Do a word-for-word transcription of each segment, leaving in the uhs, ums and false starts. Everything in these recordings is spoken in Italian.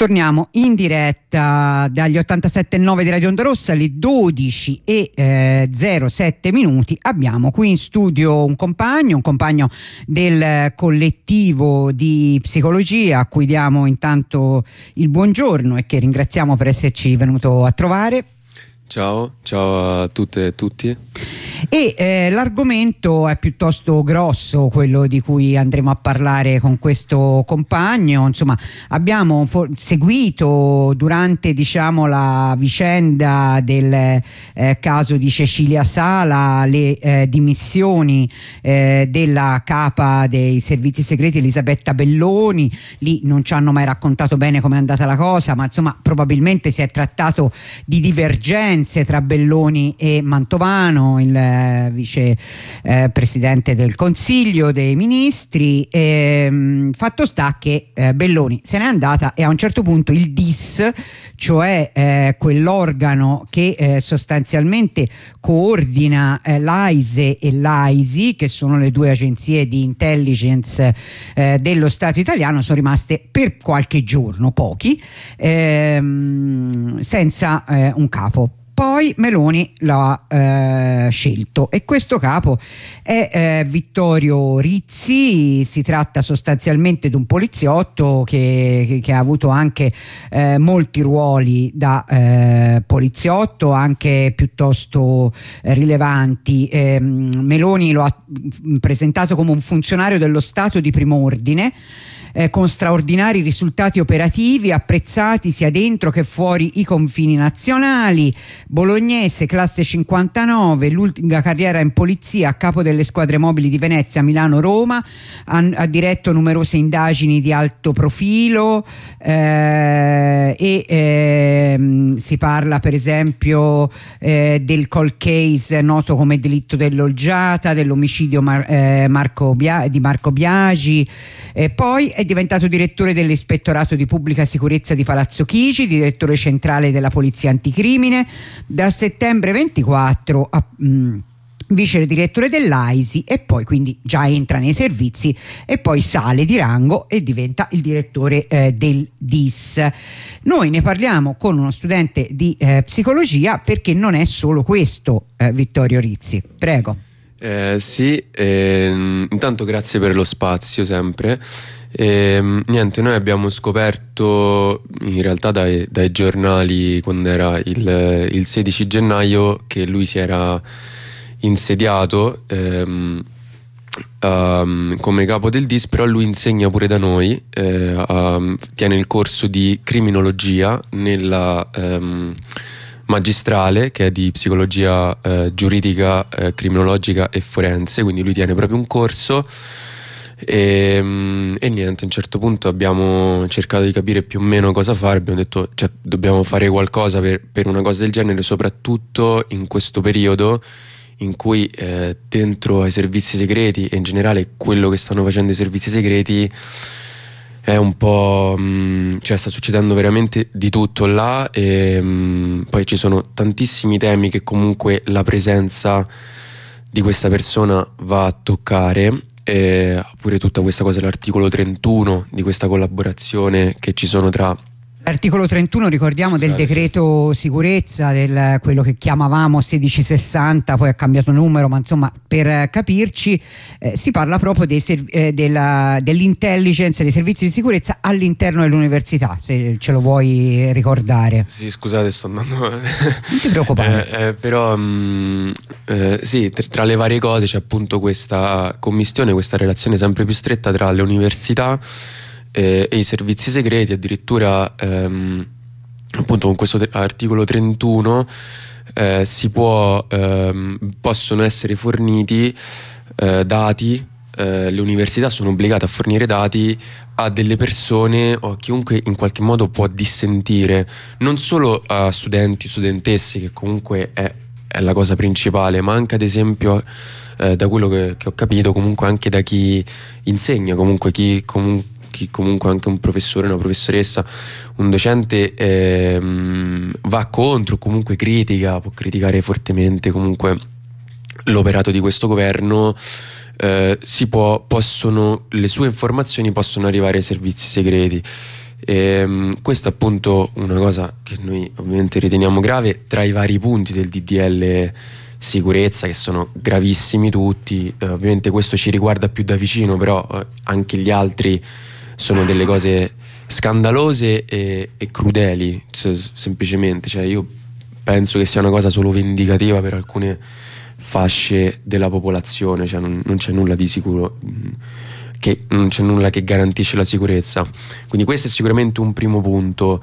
torniamo in diretta dagli ottantasette virgola nove di Radio Onda Rossa, alle dodici e zero sette minuti. Abbiamo qui in studio un compagno, un compagno del collettivo di psicologia, a cui diamo intanto il buongiorno e che ringraziamo per esserci venuto a trovare. Ciao, ciao a tutte e tutti. E eh, l'argomento è piuttosto grosso, quello di cui andremo a parlare con questo compagno. Insomma, abbiamo for- seguito durante, diciamo, la vicenda del eh, caso di Cecilia Sala le eh, dimissioni eh, della capa dei servizi segreti Elisabetta Belloni. Lì non ci hanno mai raccontato bene com'è andata la cosa, ma insomma probabilmente si è trattato di divergenze tra Belloni e Mantovano, il vice eh, presidente del Consiglio dei Ministri. E, fatto sta che eh, Belloni se n'è andata e a un certo punto il D I S, cioè eh, quell'organo che eh, sostanzialmente coordina eh, l'A I S E e l'A I S I, che sono le due agenzie di intelligence eh, dello Stato italiano, sono rimaste per qualche giorno, pochi, ehm, senza eh, un capo. Poi Meloni l'ha eh, scelto e questo capo è eh, Vittorio Rizzi. Si tratta sostanzialmente di un poliziotto che, che, che ha avuto anche eh, molti ruoli da eh, poliziotto, anche piuttosto eh, rilevanti. Eh, Meloni lo ha presentato come un funzionario dello Stato di primo ordine, Eh, con straordinari risultati operativi apprezzati sia dentro che fuori i confini nazionali. Bolognese, classe cinquantanove, lunga carriera in polizia, a capo delle squadre mobili di Venezia, Milano, Roma, ha, ha diretto numerose indagini di alto profilo eh, e eh, si parla per esempio eh, del cold case noto come delitto dell'Olgiata, dell'omicidio Mar- eh, Marco Bia- di Marco Biagi. E poi è diventato direttore dell'Ispettorato di Pubblica Sicurezza di Palazzo Chigi, direttore centrale della Polizia Anticrimine, da settembre ventiquattro a mh, vice direttore dell'A I S I, e poi quindi già entra nei servizi e poi sale di rango e diventa il direttore eh, del D I S. Noi ne parliamo con uno studente di eh, psicologia, perché non è solo questo, eh, Vittorio Rizzi. Prego. Eh, sì, ehm, intanto grazie per lo spazio sempre. Ehm, niente, noi abbiamo scoperto in realtà dai, dai giornali, quando era il, il sedici gennaio, che lui si era insediato ehm, um, come capo del D I S, però lui insegna pure da noi, eh, um, tiene il corso di criminologia nella um, magistrale, che è di psicologia eh, giuridica, eh, criminologica e forense, quindi lui tiene proprio un corso e, e niente, a un certo punto abbiamo cercato di capire più o meno cosa fare. Abbiamo detto, cioè, dobbiamo fare qualcosa per, per una cosa del genere, soprattutto in questo periodo in cui eh, dentro ai servizi segreti e in generale quello che stanno facendo i servizi segreti è un po', mh, cioè sta succedendo veramente di tutto là, e mh, poi ci sono tantissimi temi che comunque la presenza di questa persona va a toccare, e pure tutta questa cosa, l'articolo trentuno di questa collaborazione che ci sono tra... L'articolo trentuno, ricordiamo, Scusate, del decreto sì. sicurezza, del quello che chiamavamo sedicisessanta, poi ha cambiato numero, ma insomma, per capirci, eh, si parla proprio dei serv- eh, della, dell'intelligence, dei servizi di sicurezza all'interno dell'università, se ce lo vuoi ricordare. Sì, scusate, sto andando... Non ti preoccupare. eh, eh, però mh, eh, sì, tra, tra le varie cose c'è appunto questa commistione, questa relazione sempre più stretta tra le università e i servizi segreti. Addirittura ehm, appunto con questo articolo trentuno eh, si può ehm, possono essere forniti eh, dati, eh, le università sono obbligate a fornire dati a delle persone o a chiunque in qualche modo può dissentire, non solo a studenti, studentesse, che comunque è, è la cosa principale, ma anche ad esempio eh, da quello che, che ho capito, comunque anche da chi insegna, comunque chi comunque chi comunque anche un professore, una professoressa, un docente ehm, va contro, comunque critica, può criticare fortemente comunque l'operato di questo governo, eh, si può, possono, le sue informazioni possono arrivare ai servizi segreti. E, um, questa è appunto una cosa che noi ovviamente riteniamo grave tra i vari punti del D D L sicurezza, che sono gravissimi tutti. Eh, ovviamente questo ci riguarda più da vicino, però eh, anche gli altri sono delle cose scandalose e, e crudeli, s- semplicemente. Cioè, io penso che sia una cosa solo vendicativa per alcune fasce della popolazione, cioè non, non c'è nulla di sicuro, mh, che non c'è nulla che garantisce la sicurezza. Quindi questo è sicuramente un primo punto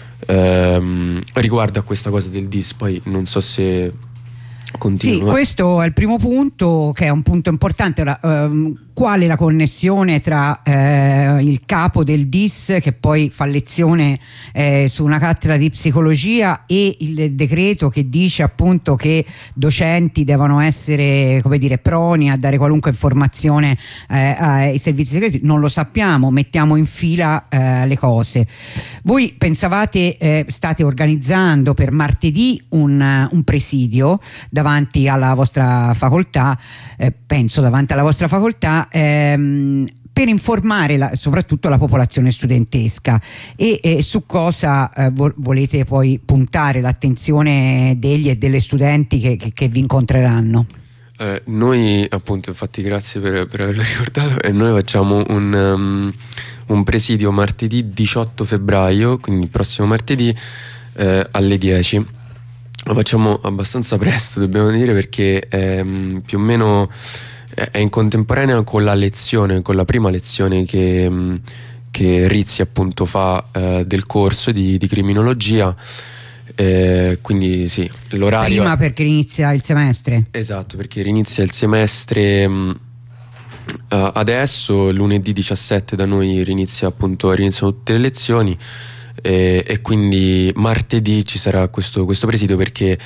ehm, riguardo a questa cosa del D I S. Poi non so se continuo. Sì, questo è il primo punto, che è un punto importante. Ora, ehm, quale la connessione tra eh, il capo del D I S, che poi fa lezione eh, su una cattedra di psicologia, e il decreto che dice appunto che docenti devono essere, come dire, proni a dare qualunque informazione eh, ai servizi segreti? Non lo sappiamo, mettiamo in fila eh, le cose. Voi pensavate, eh, state organizzando per martedì un, un presidio davanti alla vostra facoltà, eh, penso davanti alla vostra facoltà, ehm, per informare la, soprattutto la popolazione studentesca, e, e su cosa eh, vo- volete poi puntare l'attenzione degli e delle studenti che, che, che vi incontreranno? Eh, noi appunto, infatti grazie per, per averlo ricordato, e noi facciamo un, um, un presidio martedì diciotto febbraio, quindi il prossimo martedì eh, alle dieci. Lo facciamo abbastanza presto, dobbiamo dire, perché ehm, più o meno è in contemporanea con la lezione, con la prima lezione che, che Rizzi appunto fa eh, del corso di, di criminologia. Eh, quindi sì, l'orario prima perché inizia il semestre. Esatto, perché inizia il semestre mh, uh, adesso, lunedì diciassette da noi rinizia appunto riniziano tutte le lezioni, e, e quindi martedì ci sarà questo, questo presidio, perché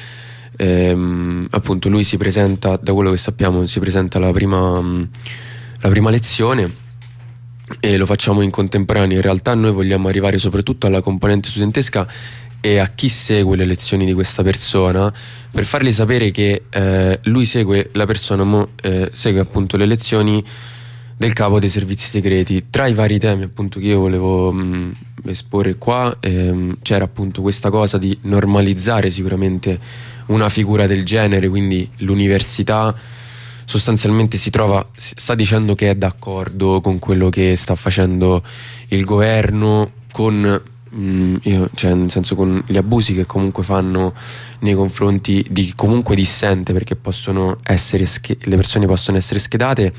ehm, appunto lui si presenta, da quello che sappiamo, si presenta la prima, mh, la prima lezione, e lo facciamo in contemporanea. In realtà noi vogliamo arrivare soprattutto alla componente studentesca e a chi segue le lezioni di questa persona, per fargli sapere che eh, lui segue la persona, mo, eh, segue appunto le lezioni del capo dei servizi segreti. Tra i vari temi appunto che io volevo mh, esporre qua ehm, c'era appunto questa cosa di normalizzare sicuramente una figura del genere, quindi l'università sostanzialmente si trova, sta dicendo che è d'accordo con quello che sta facendo il governo, con Mm, io, cioè nel senso con gli abusi che comunque fanno nei confronti di chi comunque dissente, perché possono essere sch- le persone possono essere schedate,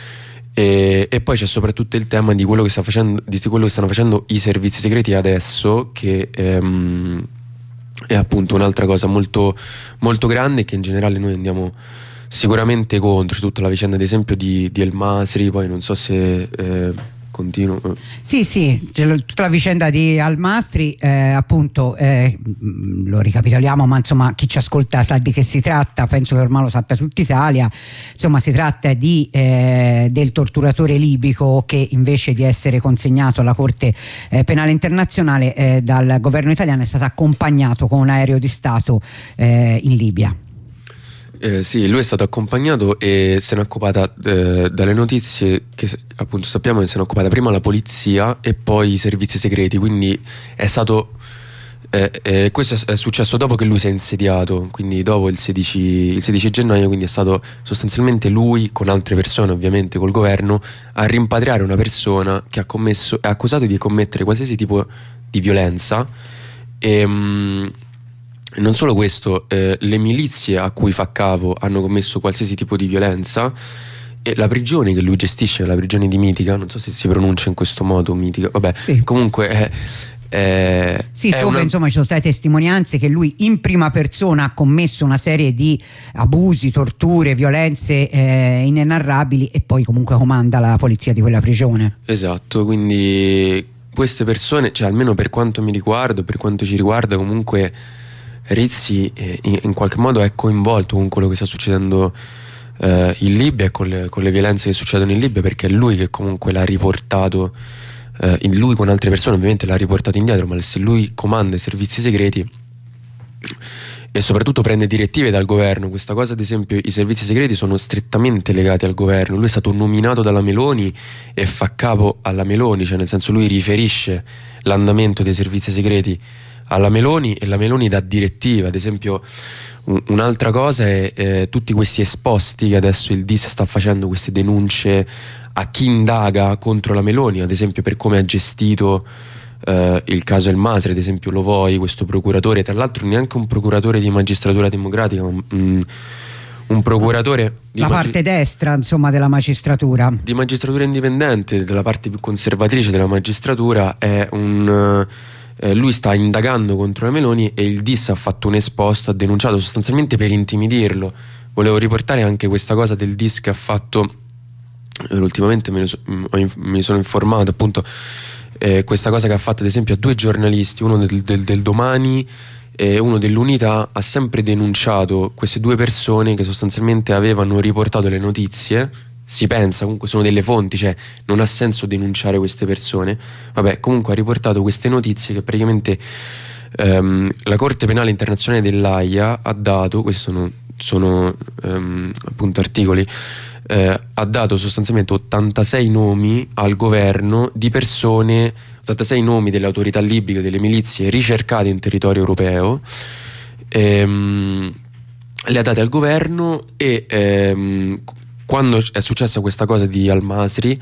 e, e poi c'è soprattutto il tema di quello che sta facendo, di quello che stanno facendo i servizi segreti adesso, che ehm, è appunto un'altra cosa molto, molto grande, che in generale noi andiamo sicuramente contro. Tutta la vicenda ad esempio di, di El Masri, poi non so se eh, continuo. Sì, sì, tutta la vicenda di Almastri, eh, appunto, eh, lo ricapitoliamo, ma insomma chi ci ascolta sa di che si tratta, penso che ormai lo sappia tutta Italia. Insomma, si tratta di eh, del torturatore libico che, invece di essere consegnato alla Corte eh, Penale Internazionale eh, dal governo italiano, è stato accompagnato con un aereo di Stato eh, in Libia. Eh, sì, lui è stato accompagnato e se n'è occupata, eh, dalle notizie che appunto sappiamo, che se n'è occupata prima la polizia e poi i servizi segreti, quindi è stato eh, eh, questo è successo dopo che lui si è insediato, quindi dopo il sedici, il sedici gennaio, quindi è stato sostanzialmente lui, con altre persone ovviamente col governo, a rimpatriare una persona che ha commesso, è accusato di commettere qualsiasi tipo di violenza. E mh, non solo questo, eh, le milizie a cui fa capo hanno commesso qualsiasi tipo di violenza, e la prigione che lui gestisce, la prigione di Mitica, non so se si pronuncia in questo modo, Mitica, vabbè, sì. Comunque è, è, sì, è dove una... insomma ci sono state testimonianze che lui in prima persona ha commesso una serie di abusi, torture, violenze eh, inenarrabili, e poi comunque comanda la polizia di quella prigione. Esatto, quindi queste persone, cioè almeno per quanto mi riguarda, per quanto ci riguarda, comunque Rizzi eh, in, in qualche modo è coinvolto con quello che sta succedendo eh, in Libia e con le, con le violenze che succedono in Libia, perché è lui che comunque l'ha riportato, eh, in lui con altre persone ovviamente l'ha riportato indietro, ma se lui comanda i servizi segreti e soprattutto prende direttive dal governo. Questa cosa, ad esempio, i servizi segreti sono strettamente legati al governo. Lui è stato nominato dalla Meloni e fa capo alla Meloni, cioè nel senso lui riferisce l'andamento dei servizi segreti alla Meloni e la Meloni dà direttiva. Ad esempio, un, un'altra cosa è eh, tutti questi esposti che adesso il D I S sta facendo, queste denunce a chi indaga contro la Meloni, ad esempio per come ha gestito Uh, il caso El Masri, ad esempio Lovoi, questo procuratore, tra l'altro neanche un procuratore di magistratura democratica, un, un, un procuratore di la magi- parte destra, insomma, della magistratura, di magistratura indipendente, della parte più conservatrice della magistratura, è un uh, lui sta indagando contro la Meloni e il D I S ha fatto un esposto, ha denunciato sostanzialmente per intimidirlo. Volevo riportare anche questa cosa del D I S che ha fatto, eh, ultimamente me ne so, mi sono informato appunto. Eh, questa cosa che ha fatto ad esempio a due giornalisti, uno del, del, del Domani e uno dell'Unità, ha sempre denunciato queste due persone che sostanzialmente avevano riportato le notizie. Si pensa, comunque sono delle fonti, cioè non ha senso denunciare queste persone. Vabbè, comunque ha riportato queste notizie che praticamente ehm, la Corte Penale Internazionale dell'Aia ha dato, questi sono, sono ehm, appunto articoli, Eh, ha dato sostanzialmente ottantasei nomi al governo di persone, ottantasei nomi delle autorità libiche, delle milizie ricercate in territorio europeo, ehm, le ha date al governo e ehm, quando è successa questa cosa di Al Masri,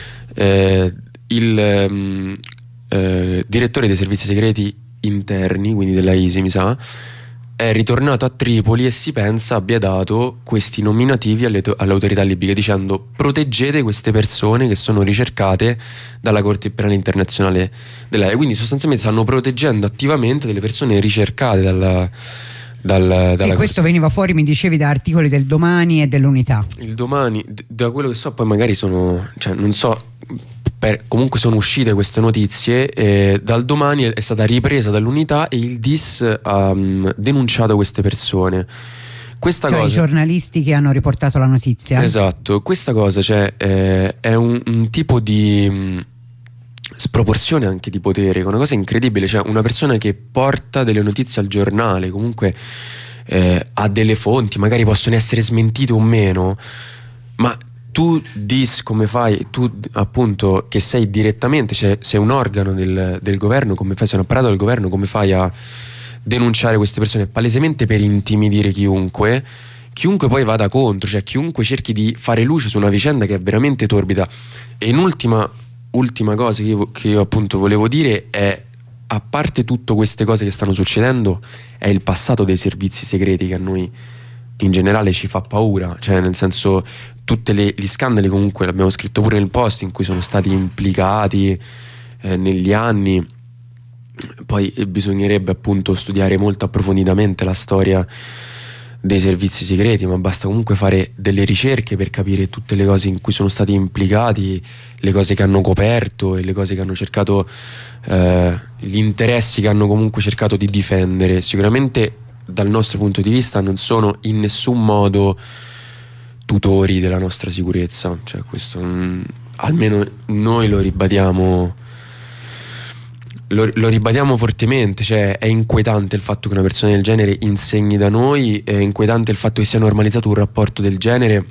eh, il ehm, eh, direttore dei servizi segreti interni, quindi della I S I mi sa, è ritornato a Tripoli e si pensa abbia dato questi nominativi alle, alle autorità libiche dicendo: proteggete queste persone che sono ricercate dalla Corte Penale Internazionale dell'A I A. Quindi sostanzialmente stanno proteggendo attivamente delle persone ricercate dalla, dal, dalla sì, questo veniva fuori, mi dicevi, da articoli del Domani e dell'Unità. Il Domani, d- da quello che so, poi magari sono, cioè non so, per, comunque sono uscite queste notizie, e dal Domani è stata ripresa dall'Unità e il D I S ha um, denunciato queste persone. Questa cioè cosa, i giornalisti che hanno riportato la notizia. Esatto, questa cosa, cioè, eh, è un, un tipo di mh, sproporzione anche di potere, è una cosa incredibile, cioè una persona che porta delle notizie al giornale, comunque eh, ha delle fonti, magari possono essere smentite o meno, ma tu D I S come fai, tu appunto che sei direttamente, cioè sei un organo del, del governo, come fai, sei un apparato del governo, come fai a denunciare queste persone? Palesemente per intimidire chiunque, chiunque poi vada contro, cioè chiunque cerchi di fare luce su una vicenda che è veramente torbida. E in ultima, ultima cosa che io, che io appunto volevo dire è, a parte tutte queste cose che stanno succedendo, è il passato dei servizi segreti che a noi in generale ci fa paura, cioè nel senso, tutti gli scandali, comunque l'abbiamo scritto pure nel post, in cui sono stati implicati eh, negli anni. Poi bisognerebbe appunto studiare molto approfonditamente la storia dei servizi segreti, ma basta comunque fare delle ricerche per capire tutte le cose in cui sono stati implicati, le cose che hanno coperto e le cose che hanno cercato, eh, gli interessi che hanno comunque cercato di difendere. Sicuramente dal nostro punto di vista non sono in nessun modo tutori della nostra sicurezza, cioè questo mh, almeno noi lo ribadiamo lo, lo ribadiamo fortemente, cioè è inquietante il fatto che una persona del genere insegni da noi, è inquietante il fatto che sia normalizzato un rapporto del genere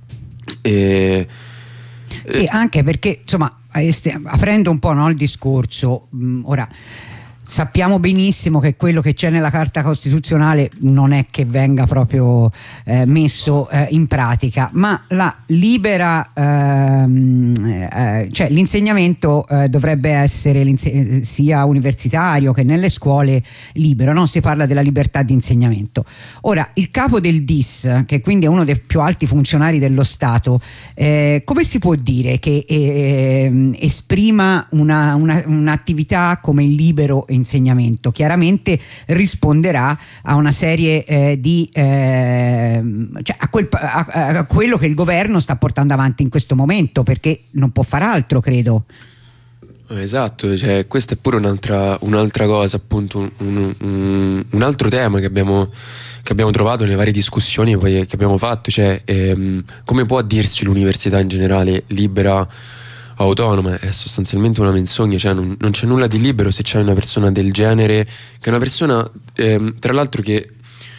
e, sì, anche perché insomma, aprendo un po', no, il discorso, mh, ora sappiamo benissimo che quello che c'è nella Carta Costituzionale non è che venga proprio eh, messo eh, in pratica, ma la libera ehm, eh, cioè l'insegnamento eh, dovrebbe essere sia universitario che nelle scuole libero, no? Si parla della libertà di insegnamento. Ora, il capo del D I S, che quindi è uno dei più alti funzionari dello Stato, eh, come si può dire che eh, esprima una, una, un'attività come il libero insegnamento? Chiaramente risponderà a una serie eh, di eh, cioè a, quel, a, a quello che il governo sta portando avanti in questo momento, perché non può far altro, credo. Esatto, cioè questa è pure un'altra, un'altra cosa, appunto un, un, un altro tema che abbiamo, che abbiamo trovato nelle varie discussioni poi che abbiamo fatto, cioè ehm, come può dirsi l'università in generale libera, autonoma? È sostanzialmente una menzogna, cioè non, non c'è nulla di libero se c'è una persona del genere, che è una persona ehm, tra l'altro che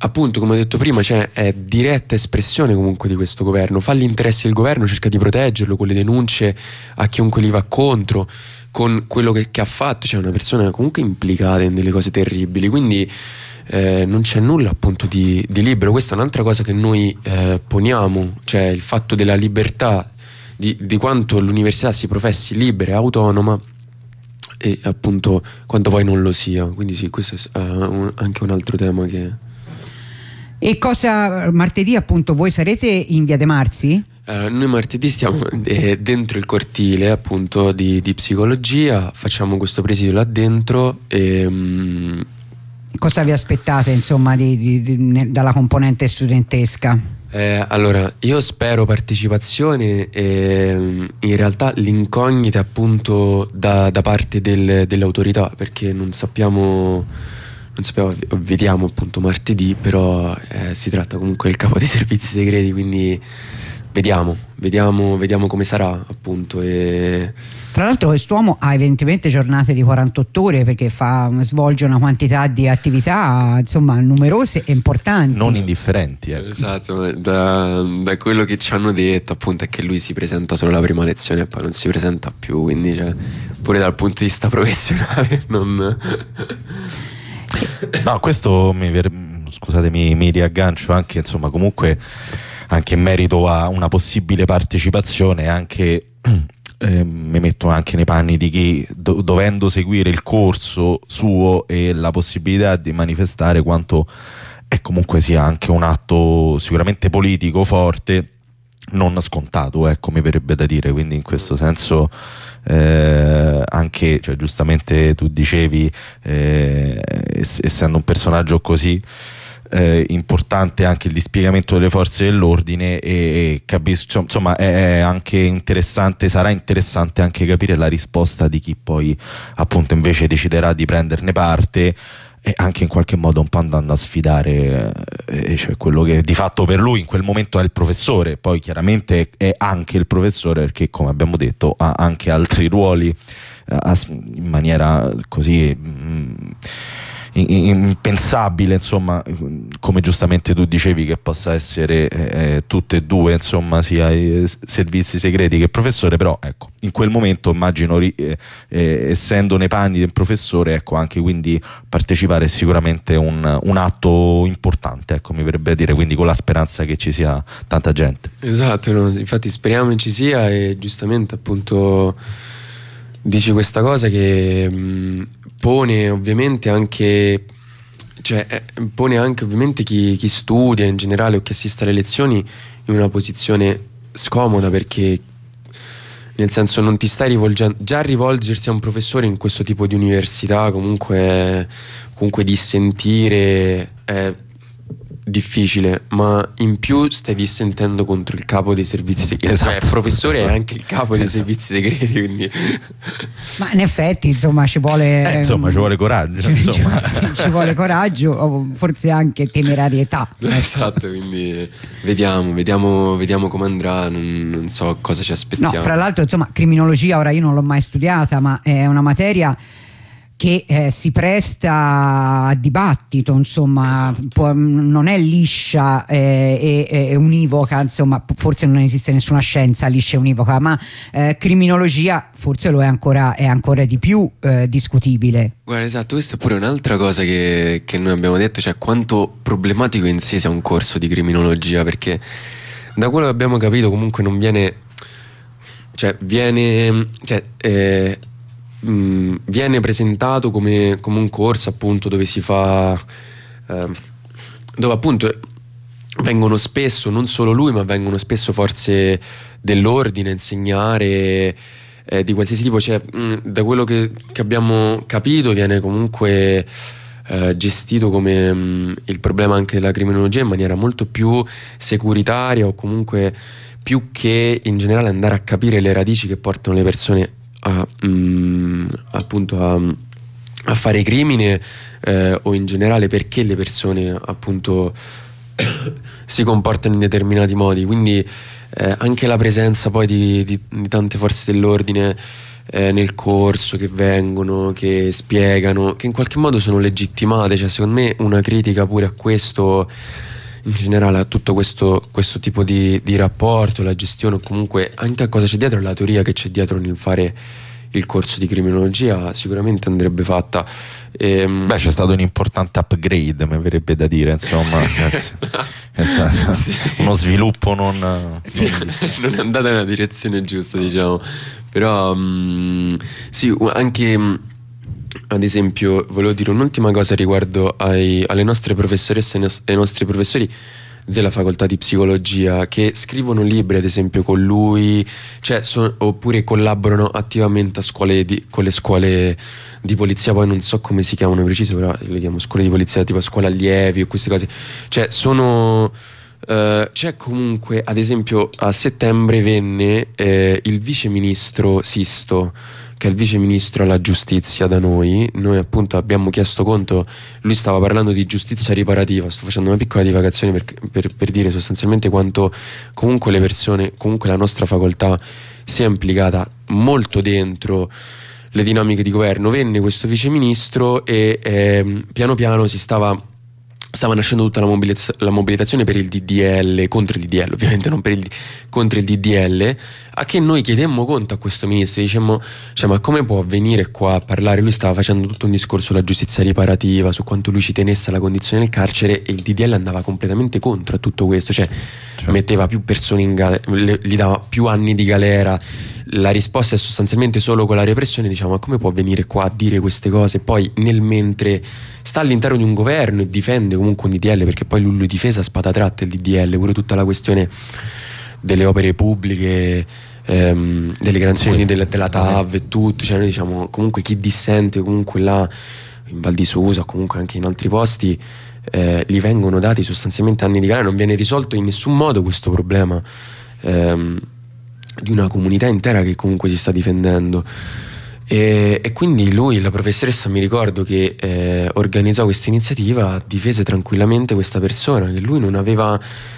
appunto, come ho detto prima, cioè, è diretta espressione comunque di questo governo, fa gli interessi del governo, cerca di proteggerlo con le denunce a chiunque gli va contro, con quello che, che ha fatto, cioè una persona comunque implicata in delle cose terribili, quindi eh, non c'è nulla appunto di, di libero. Questa è un'altra cosa che noi eh, poniamo, cioè il fatto della libertà, di, di quanto l'università si professi libera e autonoma, e appunto quanto poi non lo sia. Quindi sì, questo è uh, un, anche un altro tema che... E cosa, martedì appunto voi sarete in Via De Marzi? Uh, noi martedì stiamo eh, dentro il cortile appunto di, di psicologia, facciamo questo presidio là dentro e... Um, cosa vi aspettate insomma di, di, di, dalla componente studentesca? Eh, allora, io spero partecipazione e in realtà l'incognita appunto da, da parte del, delle autorità, perché non sappiamo, non sappiamo, vediamo appunto martedì, però eh, si tratta comunque del capo dei servizi segreti, quindi vediamo, vediamo, vediamo come sarà appunto. E... Tra l'altro quest'uomo ha evidentemente giornate di quarantotto ore, perché fa, svolge una quantità di attività insomma numerose e importanti, non indifferenti, ecco. Esatto, da, da quello che ci hanno detto appunto è che lui si presenta solo la prima lezione e poi non si presenta più, quindi cioè, pure dal punto di vista professionale non... No, questo mi, scusatemi, mi riaggancio anche insomma comunque anche in merito a una possibile partecipazione, anche eh, mi metto anche nei panni di chi do, dovendo seguire il corso suo e la possibilità di manifestare, quanto è comunque sia anche un atto sicuramente politico forte, non scontato, ecco, mi verrebbe da dire. Quindi in questo senso eh, anche, cioè, giustamente tu dicevi, eh, essendo un personaggio così Eh, importante anche il dispiegamento delle forze dell'ordine, e, e capisco, insomma è anche interessante, sarà interessante anche capire la risposta di chi poi appunto invece deciderà di prenderne parte, e anche in qualche modo un po' andando a sfidare eh, cioè quello che di fatto per lui in quel momento è il professore, poi chiaramente è anche il professore perché, come abbiamo detto, ha anche altri ruoli eh, in maniera così mh, impensabile, insomma, come giustamente tu dicevi, che possa essere eh, tutte e due, insomma, sia i servizi segreti che il professore. Però ecco, in quel momento immagino eh, eh, essendo nei panni del professore, ecco, anche quindi partecipare è sicuramente un, un atto importante, ecco, mi verrebbe a dire, quindi con la speranza che ci sia tanta gente. Esatto, no? Infatti speriamo ci sia, e giustamente appunto dici questa cosa che mh, pone ovviamente anche, cioè eh, pone anche ovviamente chi, chi studia in generale o chi assiste alle lezioni in una posizione scomoda, perché nel senso non ti stai rivolgendo, già rivolgersi a un professore in questo tipo di università comunque, comunque dissentire è difficile, ma in più stai dissentendo contro il capo dei servizi segreti. Esatto. Cioè, il professore esatto. è anche il capo dei esatto. servizi segreti, quindi... Ma in effetti insomma ci vuole eh, insomma ci vuole coraggio, insomma. Ci, ci vuole coraggio, o forse anche temerarietà. Esatto, quindi vediamo, vediamo, vediamo come andrà, non, non so cosa ci aspettiamo. No, fra l'altro insomma criminologia, ora io non l'ho mai studiata, ma è una materia che eh, si presta a dibattito, insomma, esatto. può, non è liscia eh, e, e univoca, insomma, forse non esiste nessuna scienza liscia e univoca, ma eh, criminologia forse lo è ancora, è ancora di più eh, discutibile. Guarda, esatto, questa è pure un'altra cosa che, che noi abbiamo detto, cioè quanto problematico in sé sia un corso di criminologia, perché da quello che abbiamo capito comunque non viene, cioè viene, cioè eh, mh, viene presentato come, come un corso appunto dove si fa, eh, dove appunto vengono spesso, non solo lui, ma vengono spesso forze dell'ordine a insegnare eh, di qualsiasi tipo, cioè mh, da quello che, che abbiamo capito viene comunque eh, gestito come mh, il problema anche della criminologia in maniera molto più securitaria, o comunque più che in generale andare a capire le radici che portano le persone a, mh, appunto a, a fare crimine, eh, o in generale perché le persone appunto si comportano in determinati modi. Quindi eh, anche la presenza poi di, di, di tante forze dell'ordine eh, nel corso, che vengono, che spiegano, che in qualche modo sono legittimate. Cioè, secondo me una critica pure a questo, in generale a tutto questo, questo tipo di, di rapporto, la gestione, o comunque anche a cosa c'è dietro, la teoria che c'è dietro nel fare il corso di criminologia, sicuramente andrebbe fatta. Ehm... Beh, c'è stato un importante upgrade, mi verrebbe da dire, insomma. È stato sì. uno sviluppo non, sì. non è andata nella direzione giusta, diciamo. Però mh, sì, anche mh, ad esempio volevo dire un'ultima cosa riguardo ai, alle nostre professoresse e ai nostri professori della facoltà di psicologia, che scrivono libri ad esempio con lui, cioè, so, oppure collaborano attivamente a scuole di, con le scuole di polizia. Poi non so come si chiamano preciso, però le chiamo scuole di polizia tipo scuola allievi o queste cose. Cioè sono uh, c'è comunque, ad esempio a settembre venne eh, il vice ministro Sisto, che è il vice ministro alla giustizia da noi. Noi appunto abbiamo chiesto conto, lui stava parlando di giustizia riparativa. Sto facendo una piccola divagazione per, per, per dire sostanzialmente quanto comunque le persone, comunque la nostra facoltà sia implicata molto dentro le dinamiche di governo. Venne questo vice ministro e eh, piano piano si stava stava nascendo tutta la, mobilitaz- la mobilitazione per il D D L, contro il D D L ovviamente, non per il contro il D D L, a che noi chiedemmo conto a questo ministro. Dicemmo, cioè, ma come può venire qua a parlare? Lui stava facendo tutto un discorso sulla giustizia riparativa, su quanto lui ci tenesse alla condizione del carcere, e il D D L andava completamente contro a tutto questo. Cioè, certo, metteva più persone in galera, gli dava più anni di galera. La risposta è sostanzialmente solo con la repressione. Diciamo, ma come può venire qua a dire queste cose? Poi nel mentre sta all'interno di un governo e difende comunque un D D L, perché poi lui, lui difesa a spada tratta il D D L, pure tutta la questione delle opere pubbliche, ehm, delle garanzie sì, della, della T A V e tutto. Cioè noi diciamo, comunque chi dissente comunque là in Val di Susa o comunque anche in altri posti, eh, gli vengono dati sostanzialmente anni di galera. Non viene risolto in nessun modo questo problema ehm, di una comunità intera che comunque si sta difendendo. E, e quindi lui, la professoressa, mi ricordo che eh, organizzò questa iniziativa, difese tranquillamente questa persona, che lui non aveva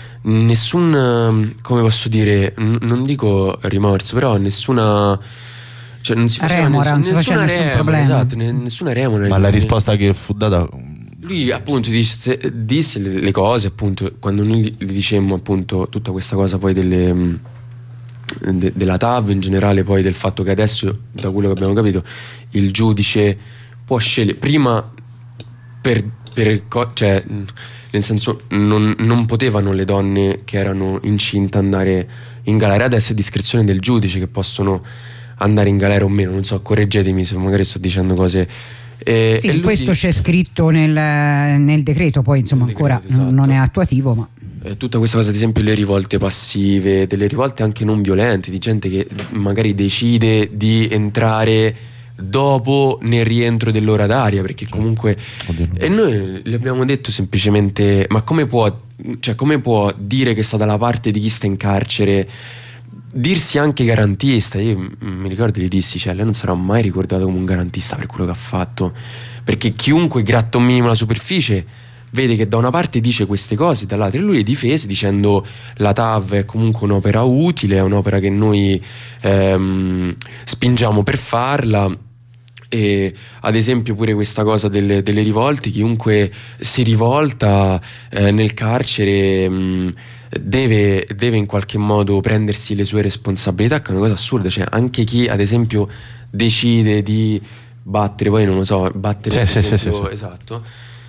nessun, come posso dire, n- non dico rimorso, però nessuna, cioè non si faceva remora, nessun, non si nessuna faceva nessun remora, problema. esatto, ne- nessuna remora. Ma la risposta che fu data, lui appunto disse, disse le, le cose, appunto, quando noi gli, gli dicemmo appunto tutta questa cosa poi delle De, della T A V in generale, poi del fatto che adesso, da quello che abbiamo capito, il giudice può scegliere prima per, per cioè nel senso non, non potevano le donne che erano incinte andare in galera, adesso è discrezione del giudice che possono andare in galera o meno. Non so, correggetemi se magari sto dicendo cose. E, sì, e questo dice, c'è scritto nel, nel decreto, poi insomma decreto, ancora esatto, non è attuativo, ma eh, tutta questa cosa, ad esempio le rivolte passive, delle rivolte anche non violente, di gente che magari decide di entrare dopo nel rientro dell'ora d'aria, perché comunque Oddio. E noi gli abbiamo detto semplicemente, ma come può, cioè come può dire che sta dalla parte di chi sta in carcere, dirsi anche garantista? Io mi ricordo gli dissi, cioè lei non sarà mai ricordato come un garantista per quello che ha fatto, perché chiunque gratta un minimo la superficie vede che da una parte dice queste cose, dall'altra, e lui le difese dicendo la T A V è comunque un'opera utile, è un'opera che noi ehm, spingiamo per farla. E ad esempio pure questa cosa delle, delle rivolte, chiunque si rivolta eh, nel carcere mh, deve, deve in qualche modo prendersi le sue responsabilità, che è una cosa assurda. Cioè anche chi ad esempio decide di battere, poi non lo so, battere sì, sì, esempio, sì, sì, esatto,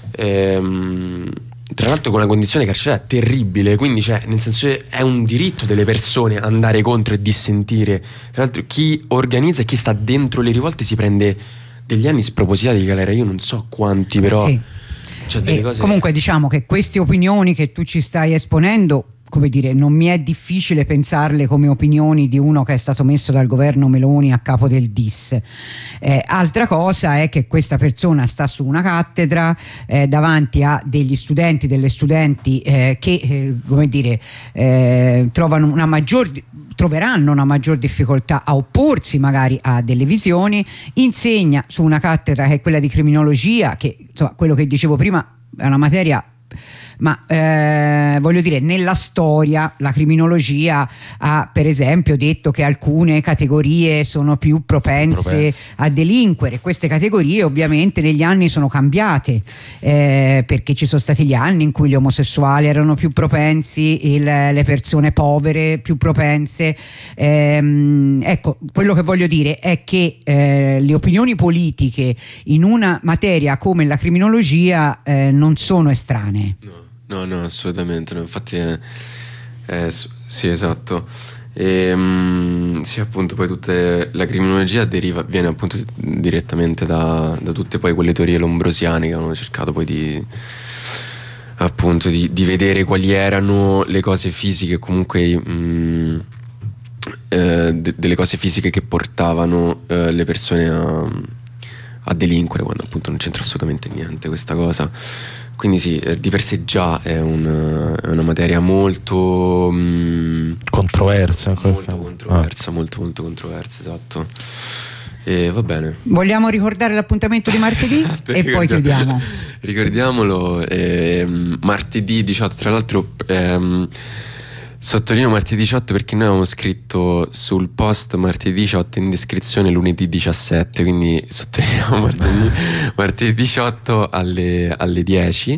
ehm, tra l'altro con una condizione carceraria terribile, quindi cioè nel senso è un diritto delle persone andare contro e dissentire. Tra l'altro chi organizza e chi sta dentro le rivolte si prende degli anni spropositati di galera, io non so quanti, però sì. Cioè delle cose... Comunque diciamo che queste opinioni che tu ci stai esponendo, come dire, non mi è difficile pensarle come opinioni di uno che è stato messo dal governo Meloni a capo del D I S. Eh, altra cosa è che questa persona sta su una cattedra eh, davanti a degli studenti, delle studenti eh, che eh, come dire eh, trovano una maggior troveranno una maggior difficoltà a opporsi magari a delle visioni, insegna su una cattedra che è quella di criminologia, che insomma quello che dicevo prima è una materia ma eh, voglio dire, nella storia la criminologia ha per esempio detto che alcune categorie sono più propense, propense. a delinquere. Queste categorie ovviamente negli anni sono cambiate, eh, perché ci sono stati gli anni in cui gli omosessuali erano più propensi, il, le persone povere più propense. Ehm, ecco, quello che voglio dire è che eh, le opinioni politiche in una materia come la criminologia eh, non sono estranee. No, no, no, assolutamente no. Infatti è, è, sì, esatto. E, um, sì, appunto, poi tutta la criminologia deriva, viene appunto direttamente da, da tutte poi quelle teorie lombrosiane che hanno cercato poi di appunto di, di vedere quali erano le cose fisiche, comunque mh, eh, de, delle cose fisiche che portavano eh, le persone a, a delinquere, quando appunto non c'entra assolutamente niente questa cosa. Quindi sì, eh, di per sé già è, un, è una materia molto mh, controversa, molto controversa, ah. molto molto controversa, esatto. E va bene. Vogliamo ricordare l'appuntamento di martedì? Esatto, e poi chiudiamo. Ricordiamolo, ehm, martedì diciotto, tra l'altro ehm, sottolineo martedì diciotto perché noi avevamo scritto sul post martedì diciotto, in descrizione lunedì diciassette, quindi sottolineiamo martedì, martedì diciotto alle, alle dieci.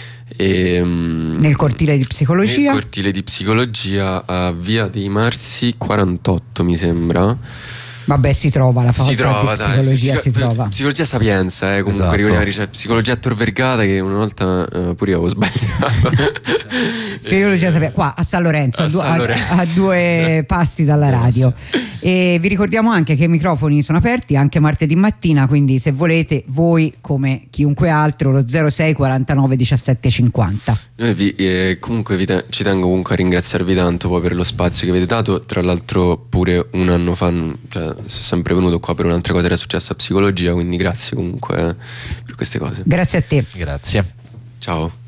E, nel cortile di psicologia? Nel cortile di psicologia a Via dei Marsi quarantotto, mi sembra. Vabbè, si trova la facoltà si trova, di psicologia, dai, si trova. Psicologia Sapienza, eh, comunque esatto. C'è psicologia Tor Vergata, che una volta uh, pure io avevo sbagliato. Psicologia Sapienza, qua a San Lorenzo, a, a, du- San Lorenzo. a, a due passi dalla radio. E vi ricordiamo anche che i microfoni sono aperti anche martedì mattina, quindi se volete voi come chiunque altro lo zero sei quarantanove diciassette cinquanta. Noi vi, eh, comunque vi te- ci tengo comunque a ringraziarvi tanto poi per lo spazio che avete dato. Tra l'altro pure un anno fa, cioè, sono sempre venuto qua per un'altra cosa, era successa a psicologia, quindi grazie comunque eh, per queste cose. Grazie a te. Grazie. Ciao.